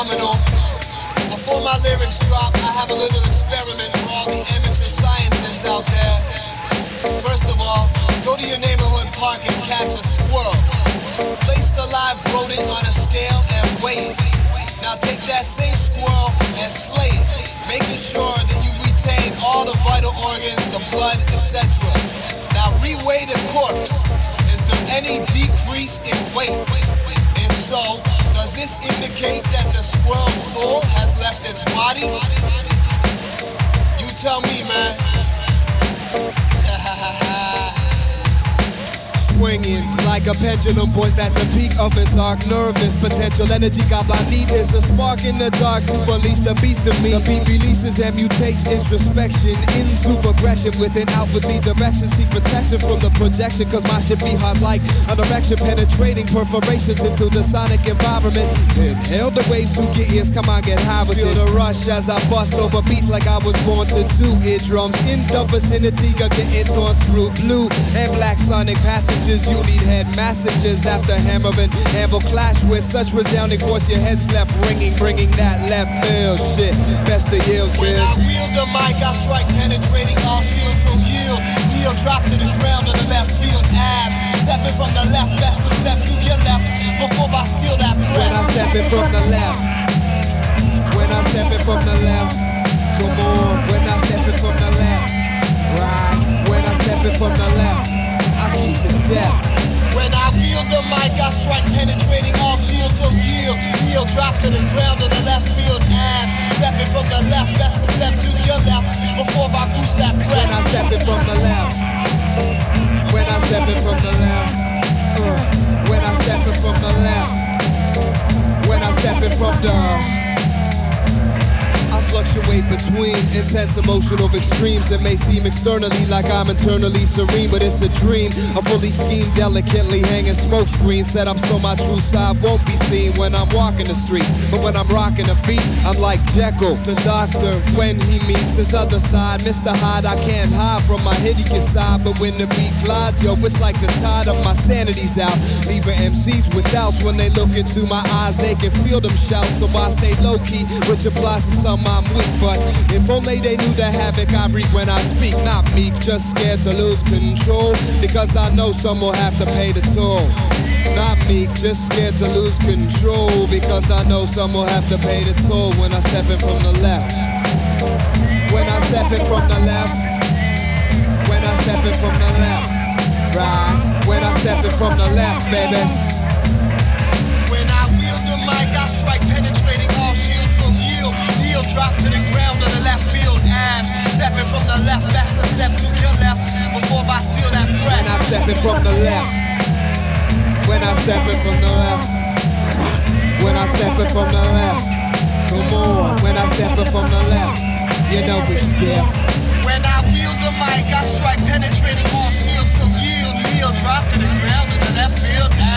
phenomenal. Before my lyrics drop, I have a little experiment for all the amateur scientists out there. First of all, go to your neighborhood park and catch a squirrel. Place the live rodent on a scale and weigh it. Now take that same squirrel and slay it, making sure that you retain all the vital organs, the blood, etc. Now reweigh the corpse. Is there any decrease in weight? If so, does this indicate that the squirrel's soul has left its body? You tell me, man. Swinging like a pendulum, poised at the peak of its arc. Nervous potential energy, God I need is a spark in the dark to release the beast of me. The beat releases and mutates introspection into progression within outwardly direction. Seek protection from the projection, cause mine should be hot like an erection, penetrating perforations into the sonic environment. Inhale the waves through your ears, come on, get high with it. Feel the rush as I bust over beats like I was born to do. Eardrums in the vicinity of getting torn through. Blue and black sonic passages, you need head messages after hammering. Anvil clash with such resounding force, your head's left ringing, bringing that left field shit. Best to yield, kid. When I wield the mic, I strike penetrating all shields, so yield. Kneel, drop to the ground on the left field, abs. Stepping from the left, best to step to your left before I steal that breath. When I'm stepping from the left, when I'm stepping from the left, come on. When I'm stepping from the left, right. When I'm stepping from the left, I keep to death. When I wield the mic, I strike penetrating all shields, so yield. Kneel, drop to the ground on the left field, abs. Stepping from the left, best to step to your left before I boost that breath. When I'm stepping from the left, when I'm stepping from the left, when I'm stepping from the left, when I'm stepping from the, I fluctuate between intense emotional extremes. It may seem externally like I'm internally serene, but it's a dream. A fully schemed, delicately hanging smoke screen set up so my true side won't be seen when I'm walking the streets. But when I'm rocking the beat, I'm like Jekyll, the doctor, when he meets his other side. Mr. Hyde, I can't hide from my hideous side, but when the beat glides, yo, it's like the tide of my sanity's out. Leaving MCs with doubts when they look into my eyes, they can feel them shouts. So I stay low-key, which applies to some I'm weak, but if only they knew the havoc I wreak when I speak. Not meek, just scared to lose control, because I know some will have to pay the toll. Not meek, just scared to lose control, because I know some will have to pay the toll when I'm stepping from the left. When I'm stepping from the left. When I'm stepping from the left. Right. When I'm stepping from the left, baby. When I wield the mic, I strike penetrating all shields, so yield. Kneel, drop to the ground on the left field, abs. Stepping from the left, best to step to your left before I steal that breath. When I'm stepping from the left. When I'm stepping from the left. When I'm stepping from the left. Come on. When I'm stepping from the left, you know it's death. When I wield the mic, I strike penetrating all shields, so yield. Kneel, drop to the ground on the left field, abs.